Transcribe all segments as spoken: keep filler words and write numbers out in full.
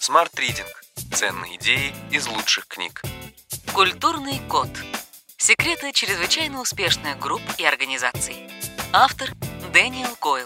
Smart Reading. Ценные идеи из лучших книг. Культурный код. Секреты чрезвычайно успешных групп и организаций. Автор Дэниел Койл.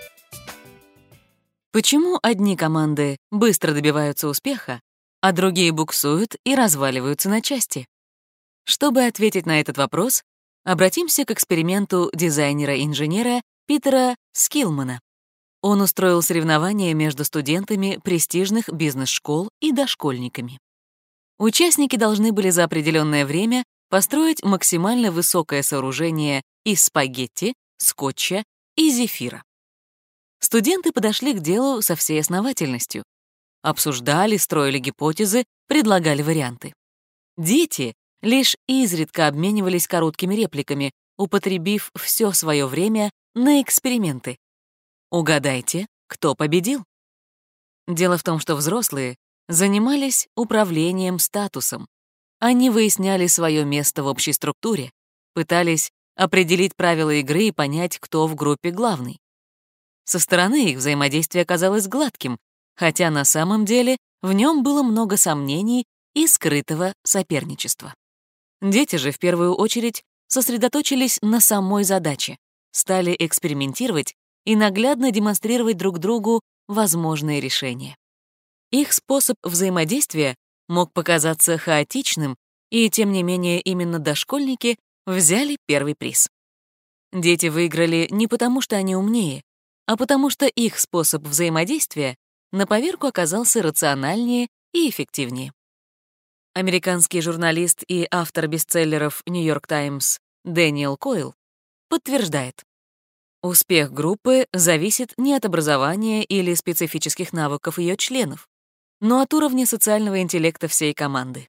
Почему одни команды быстро добиваются успеха, а другие буксуют и разваливаются на части? Чтобы ответить на этот вопрос, обратимся к эксперименту дизайнера-инженера Питера Скиллмана. Он устроил соревнования между студентами престижных бизнес-школ и дошкольниками. Участники должны были за определенное время построить максимально высокое сооружение из спагетти, скотча и зефира. Студенты подошли к делу со всей основательностью. Обсуждали, строили гипотезы, предлагали варианты. Дети лишь изредка обменивались короткими репликами, употребив все свое время на эксперименты. Угадайте, кто победил? Дело в том, что взрослые занимались управлением статусом. Они выясняли свое место в общей структуре, пытались определить правила игры и понять, кто в группе главный. Со стороны их взаимодействие казалось гладким, хотя на самом деле в нем было много сомнений и скрытого соперничества. Дети же в первую очередь сосредоточились на самой задаче, стали экспериментировать и наглядно демонстрировать друг другу возможные решения. Их способ взаимодействия мог показаться хаотичным, и тем не менее именно дошкольники взяли первый приз. Дети выиграли не потому, что они умнее, а потому что их способ взаимодействия на поверку оказался рациональнее и эффективнее. Американский журналист и автор бестселлеров New York Times Дэниел Койл подтверждает: успех группы зависит не от образования или специфических навыков ее членов, но от уровня социального интеллекта всей команды.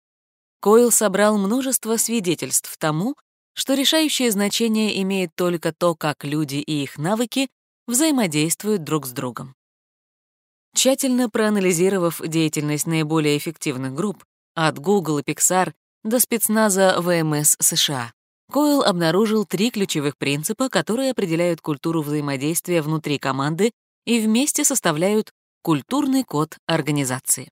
Койл собрал множество свидетельств тому, что решающее значение имеет только то, как люди и их навыки взаимодействуют друг с другом. Тщательно проанализировав деятельность наиболее эффективных групп, от Google и Pixar до спецназа вэ эм эс США, Койл обнаружил три ключевых принципа, которые определяют культуру взаимодействия внутри команды и вместе составляют культурный код организации.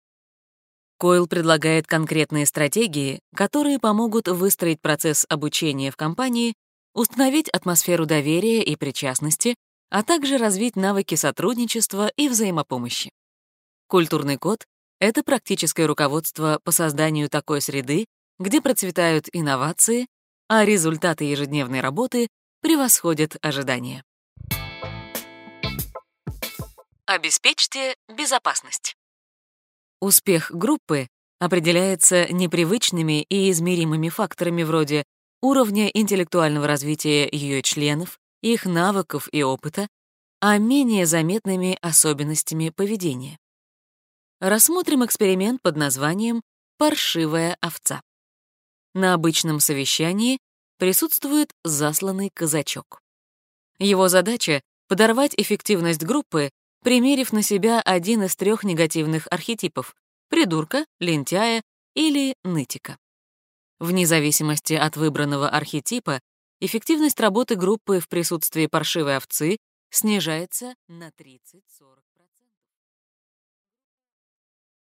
Койл предлагает конкретные стратегии, которые помогут выстроить процесс обучения в компании, установить атмосферу доверия и причастности, а также развить навыки сотрудничества и взаимопомощи. Культурный код — это практическое руководство по созданию такой среды, где процветают инновации, а результаты ежедневной работы превосходят ожидания. Обеспечьте безопасность. Успех группы определяется непривычными и измеримыми факторами вроде уровня интеллектуального развития ее членов, их навыков и опыта, а менее заметными особенностями поведения. Рассмотрим эксперимент под названием «Паршивая овца». На обычном совещании присутствует засланный казачок. Его задача — подорвать эффективность группы, примерив на себя один из трех негативных архетипов — придурка, лентяя или нытика. Вне зависимости от выбранного архетипа, эффективность работы группы в присутствии паршивой овцы снижается на тридцать-сорок процентов.